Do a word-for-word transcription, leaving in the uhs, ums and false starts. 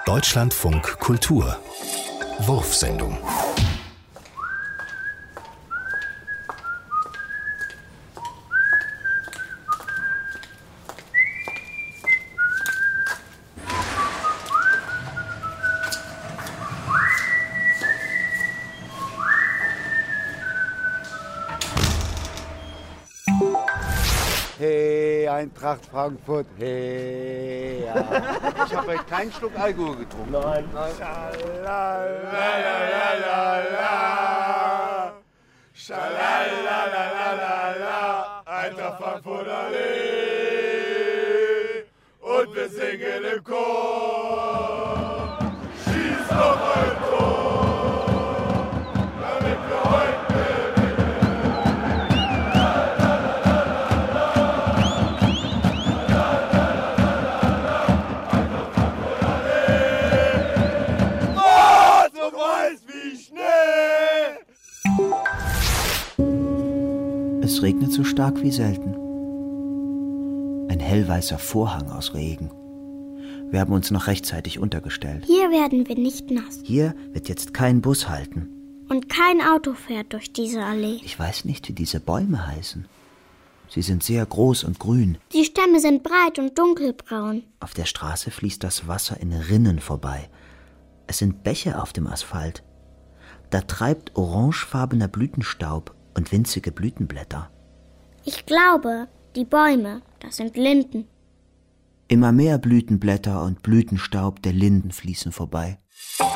Deutschlandfunk Kultur Wurfsendung. Hey, Eintracht Frankfurt, hey. Ja. Ich habe heute keinen Schluck Alkohol getrunken. Nein. Nein. Schalalalala, schalalalala, Eintracht Frankfurt Allee. Und wir singen im Chor. Schieß noch ein Tor, damit wir heute Es regnet so stark wie selten. Ein hellweißer Vorhang aus Regen. Wir haben uns noch rechtzeitig untergestellt. Hier werden wir nicht nass. Hier wird jetzt kein Bus halten. Und kein Auto fährt durch diese Allee. Ich weiß nicht, wie diese Bäume heißen. Sie sind sehr groß und grün. Die Stämme sind breit und dunkelbraun. Auf der Straße fließt das Wasser in Rinnen vorbei. Es sind Bäche auf dem Asphalt. Da treibt orangefarbener Blütenstaub und winzige Blütenblätter. Ich glaube, die Bäume, das sind Linden. Immer mehr Blütenblätter und Blütenstaub der Linden fließen vorbei.